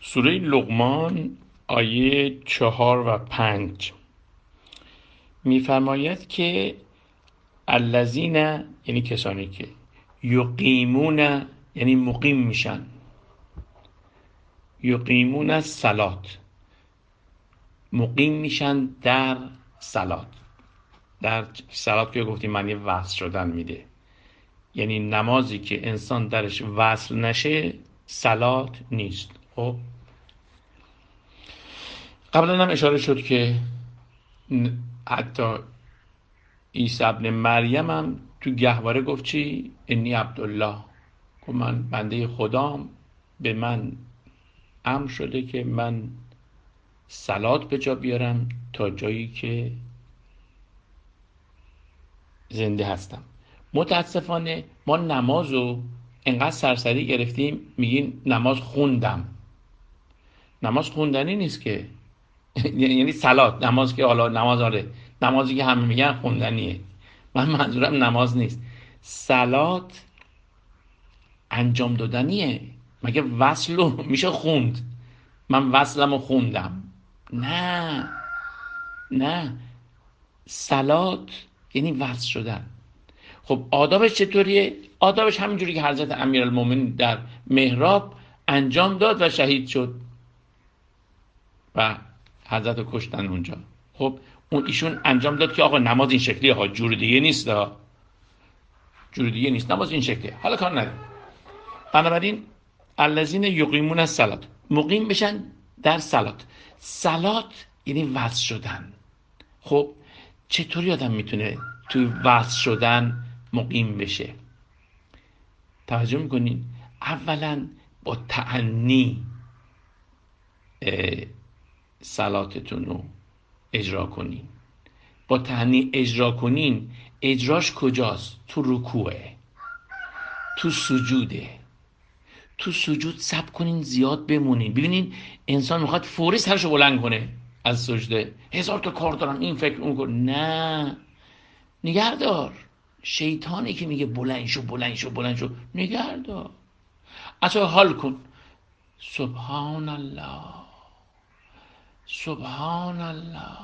سوره لقمان آیه 4 و 5 می‌فرماید که الذین، یعنی کسانی که یقیمون، یعنی مقیم میشن، یقیمون الصلات، مقیم میشن در صلات. در صلات که گفتیم معنی وصل شدن میده، یعنی نمازی که انسان درش وصل نشه صلات نیست. خب قبلا هم اشاره شد که حتی عیسی ابن مریم هم تو گهواره گفت چی؟ انی عبدالله، گفت من بنده خدام، به من امر شده که من صلات به جا بیارم تا جایی که زنده هستم. متاسفانه ما نمازو انقدر سرسری گرفتیم میگیم نماز خوندم. نماز خوندنی نیست که یعنی صلات، نماز که حالا نماز، آره نمازی که همه میگن خوندنیه، من منظورم نماز نیست. صلات انجام دادنیه. مگه وصلو میشه خوند؟ من وصلمو خوندم؟ نه، نه، صلات یعنی وصل شدن. خب آدابش چطوریه؟ آدابش همینجوری که حضرت امیرالمومنین در محراب انجام داد و شهید شد و حضرت رو کشتن اونجا. خب اون ایشون انجام داد که آقا نماز این شکلیه ها، جور دیگه نیست ها، جور دیگه نیست، نماز این شکلیه، حالا کار نداره. بنابراین الذین یقیمون الصلاة، مقیم بشن در صلات. صلات یعنی وصل شدن. خب چطوری آدم میتونه توی وصل شدن مقیم بشه؟ توجه میکنین؟ اولا با تأنی صلاتتون رو اجرا کنین. با تأنی اجرا کنین. اجراش کجاست؟ تو رکوعه، تو سجوده. تو سجود صبر کنین، زیاد بمونین. ببینین انسان میخواد فوری سرشو بلند کنه از سجده، هزار تا کار دارم، این فکر اون کن. نه، نگهدار. شیطانی که میگه بلند شو بلند شو بلند شو، نگهدار. اصلا حال کن سبحان الله، سبحان الله،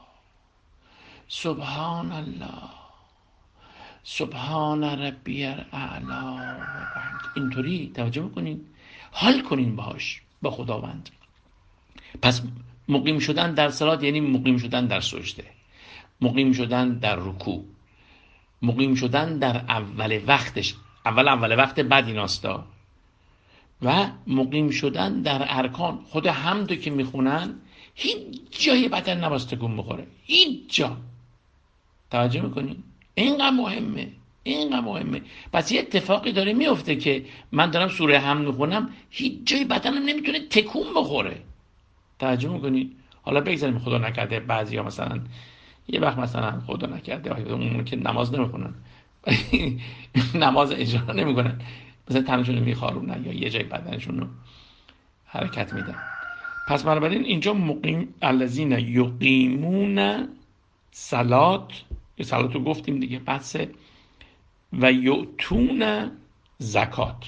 سبحان الله، سبحان ربی الاعلی. اینطوری توجه میکنین، حال کنین باهاش، با خداوند. پس مقیم شدن در صلات یعنی مقیم شدن در سجده، مقیم شدن در رکوع، مقیم شدن در اول وقتش، اول وقت بعد ایناستا، و مقیم شدن در ارکان. خود حمدو که میخونن هیچ جای بدن نباید تکون بخوره، هیچ جا. توجه میکنین؟ اینقدر مهمه، اینقدر مهمه. پس یه اتفاقی داره میفته که من دارم سوره حمد میخونم، هیچ جای بدنم نمیتونه تکون بخوره. توجه میکنین؟ حالا بگذاریم خدا نکرده بعضیا مثلا یه وقت مثلا خدا نکرده اون که نماز نمیخونن نماز اجرا نمیکنن، مثلا تنشون میخارونن یا یه جای بدنشون رو حرکت میدن. پس بنابراین اینجا مقیم، الذین یقیمون صلات، صلات رو گفتیم دیگه، پس و یؤتون زکات،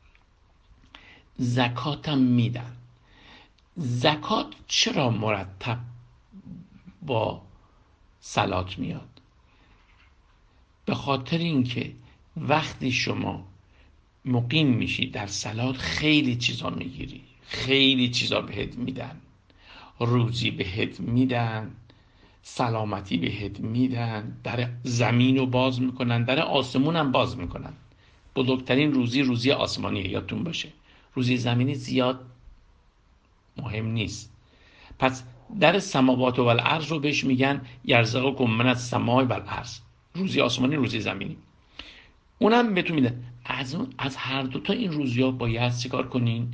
زکات هم میدن. زکات چرا مرتب با صلات میاد؟ به خاطر اینکه وقتی شما مقیم میشی در صلات خیلی چیزا میگیری، خیلی چیزا بهت میدن، روزی بهت میدن، سلامتی بهت میدن، در زمین رو باز میکنن، در آسمون هم باز میکنن. بزرگترین روزی آسمانیه، یادتون باشه. روزی زمینی زیاد مهم نیست. پس در سماوات و الارض رو بهش میگن یرزقکم من السماء و الارض، روزی آسمانی، روزی زمینی. اونم بهتون میده. از هر دو تا این روزی‌ها باید چیکار کنین؟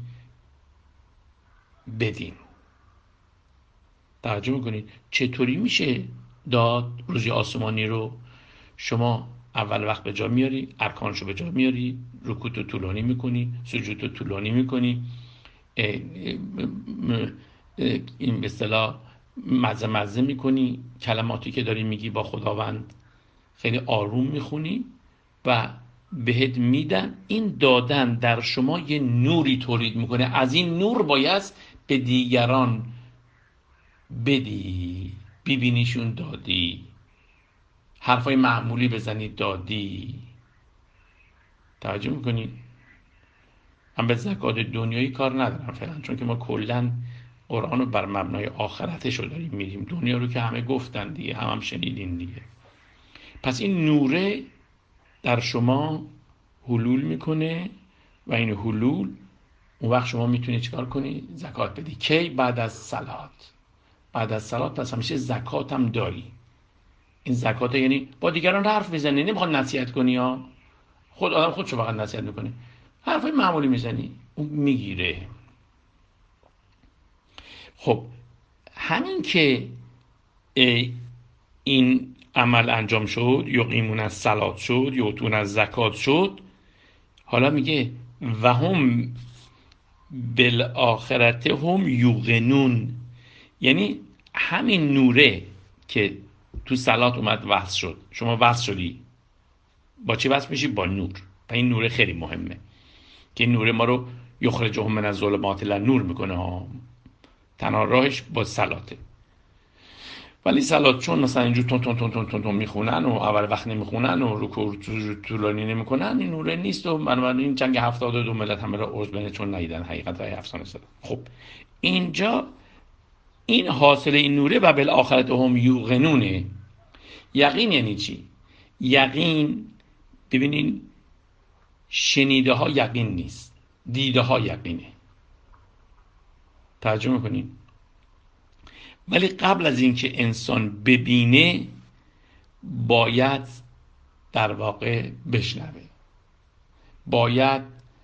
بدین. توجه میکنین؟ چطوری میشه داد روزی آسمانی رو؟ شما اول وقت به جا میاری، ارکانشو به جا میاری، رکوعتو طولانی میکنی، سجودتو طولانی میکنی، این به اصطلاح مزه میکنی، کلماتی که داری میگی با خداوند خیلی آروم میخونی و بهت میدم. این دادن در شما یه نوری تولید میکنه، از این نور باید به دیگران بدی، ببینیشون دادی، حرفای معمولی بزنی دادی. توجه میکنی؟ من به زکات دنیایی کار ندارم فعلا، چون که ما کلا قرآن رو بر مبنای آخرتش رو داریم میریم. دنیا رو که همه گفتن دیگه، هم شنیدین دیگه. پس این نوره در شما حلول میکنه و این حلول اون وقت شما میتونی چیکار کنی؟ زکات بدی. کی؟ بعد از صلات. بعد از صلات پس همیشه زکات هم داری. این زکات یعنی با دیگران حرف میزنی، نمیخواد نصیحت کنی ها، خود آدم خودشو فقط نصیحت میکنه، حرفای معمولی میزنی، اون میگیره. خب همین که این عمل انجام شد، یقیمون از صلات شد، یؤتون از زکات شد، حالا میگه و هم بالآخرت هم یوقنون. یعنی همین نوره که تو صلات اومد وصل شد، شما وصل شدی، با چی وصل میشی؟ با نور. و این نوره خیلی مهمه که این نوره ما رو یخرجهم من الظلمات الی النور میکنه ها. تنها راهش با صلاته. ولی صلات چون مثلا اینجور تون تون تون تون تون تون میخونن و اول وقت نمیخونن و رکوع طولانی نمیکنن، این نوره نیست. و بنابراین جنگ 72 ملت همه را عرض بینه، چون ندیدن حقیقت های افسانه صدا. خب اینجا این حاصل این نوره و بالآخرت هم یوقنونه. یقین یعنی چی؟ یقین، ببینین، شنیده ها یقین نیست، دیده ها یقینه. ترجمه کنین. ولی قبل از اینکه انسان ببینه باید در واقع بشنوه، باید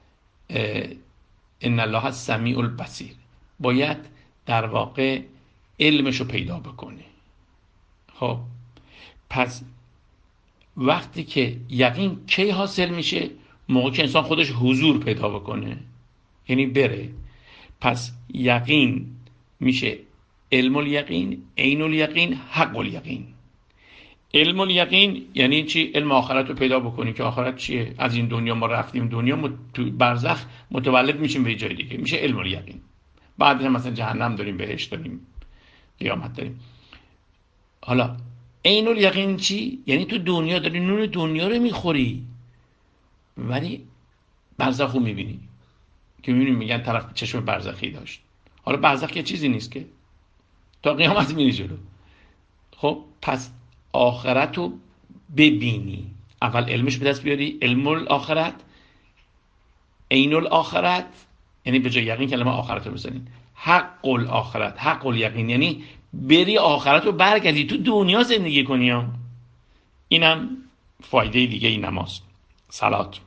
ان الله السمیع البصیر، باید در واقع علمشو پیدا بکنه. خب پس وقتی که یقین کی حاصل میشه؟ موقع که انسان خودش حضور پیدا بکنه، یعنی بره. پس یقین میشه علم الیقین، عین الیقین، حق الیقین. علم الیقین یعنی چی؟ علم آخرت رو پیدا بکنی که آخرت چیه؟ از این دنیا ما رفتیم دنیا، تو برزخ متولد میشیم به جای دیگه، میشه علم الیقین. بعد هم مثلا جهنم داریم، بهشت داریم، قیامت داریم. حالا عین الیقین چی؟ یعنی تو دنیا داری نور دنیا رو میخوری، ولی برزخ رو میبینی که میبینیم میگن طرف چشم برزخی داشت. حالا برزخ یه چیزی نیست که، تا قیامت میری جلو. خب پس آخرت رو ببینی، اول علمش به دست بیاری، علم الاخرت، عین الاخرت، یعنی به جای یقین کلمه آخرت رو بزنین، حق الاخرت، حق الیقین، یعنی بری آخرت رو برگردی تو دنیا زندگی کنی ها. اینم فایده دیگه این نماز صلات.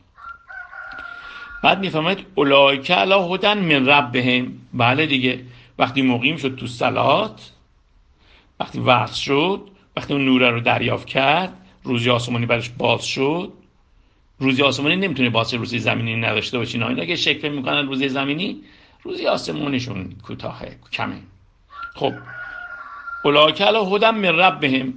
بعد میفهمید اولئک علی هدی من ربهم. بله دیگه، وقتی مقیم شد تو صلات، وقتی وصل شد، وقتی اون نوره رو دریافت کرد، روزی آسمانی برش باز شد. روزی آسمانی نمیتونه باز شه، روزی زمینی نداشته باشین. اینا که شک میکنن روزی زمینی، روزی آسمانیشون کوتاهه، کمه. خب اولئک علی هدی من ربهم،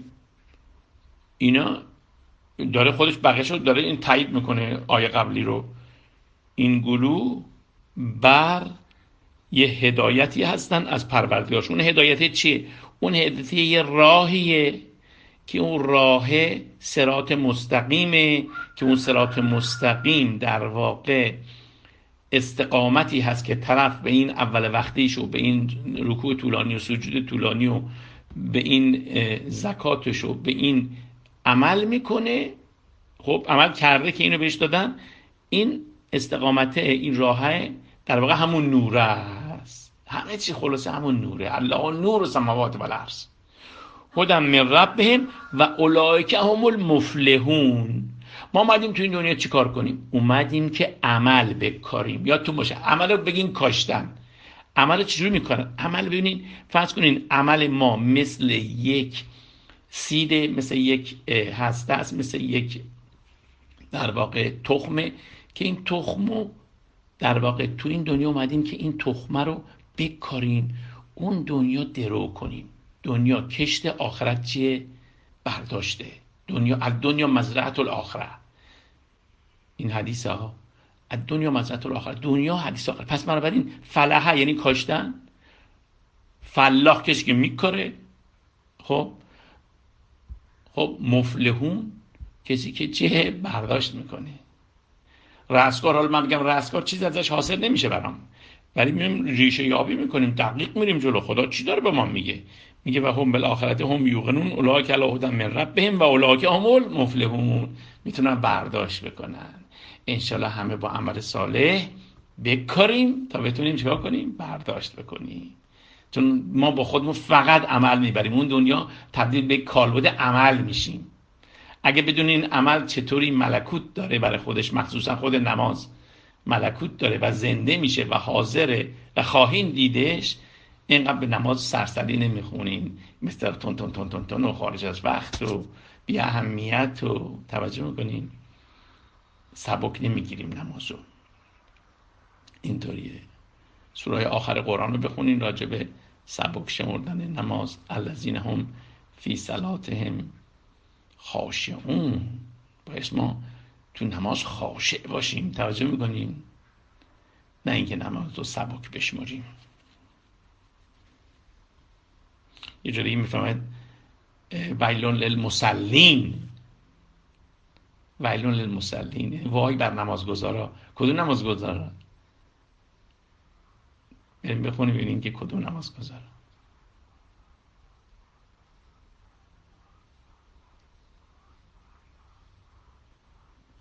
اینا داره خودش بقیه‌شو داره این تایید میکنه آیه قبلی رو. این گروه بر یه هدایتی هستن از پروردگارشون. اون هدایت چیه؟ اون هدایت یه راهیه که اون راه صراط مستقیمه، که اون صراط مستقیم در واقع استقامتی هست که طرف به این اول وقتیش و به این رکوع طولانی و سجود طولانی و به این زکاتش و به این عمل میکنه. خب عمل کرده که اینو بهش دادن، این استقامت، این راه در واقع همون نوره است. همه چی خلاصه همون نوره. الله نور السماوات و الارض هدی من ربهم و اولئک هم المفلحون. ما اومدیم تو این دنیا چیکار کنیم؟ اومدیم که عمل بکاریم. یادتون باشه عمل رو بگین کاشتن. عمل رو چجوری میکنن؟ عمل ببینین، فرض کنین عمل ما مثل یک سیده، مثل یک هسته است، مثل یک در واقع تخمه که این تخمو در واقع تو این دنیا اومدیم که این تخمه رو بکاریم، اون دنیا درو کنیم. دنیا کشت، آخرت چیه؟ برداشته. دنیا مزرعه الاخره. این حدیث ها دنیا مزرعه الاخره، دنیا حدیث آخر. پس بنابراین فلحه یعنی کاشتن، فلاح کسی که میکاره، خب مفلحون کسی که چه برداشت میکنه. رستگار، حالا من میگم رستگار چیز ازش حاصل نمیشه برام، ولی میایم ریشه یابی میکنیم، دقیق میریم جلو. خدا چی داره به ما میگه؟ میگه و هم بالآخرت هم یوقنون اولئک علی هدی من ربهم و اولئک هم المفلحون. میتونن برداشت بکنن. انشالله همه با عمل صالح بکاریم تا بتونیم چیکار کنیم؟ برداشت بکنیم. چون ما با خودمون فقط عمل میبریم، اون دنیا تبدیل به کالبد عمل میشیم. اگه بدونین عمل چطوری ملکوت داره برای خودش، مخصوصا خود نماز ملکوت داره و زنده میشه و حاضره و خواهین دیدش، اینقدر به نماز سرسری نمیخونین، مثل تون تون تون تون تون و خارج از وقت و بی اهمیت و توجه میکنین سبک نمیگیریم نمازو. اینطوریه. سوره آخر قرآن رو بخونین راجع به سبک شمردن نماز. الذین هم فی صلاتهم خاشعون. باید ما تو نماز خاشع باشیم، توجه میکنیم، نه اینکه نماز رو سبک بشماریم. یه جوری میفهمد ویل للمصلین، ویل للمصلین، وای بر نمازگزارا. کدوم نمازگزارا؟ بریم بخونیم ببینیم که کدوم نمازگزارا.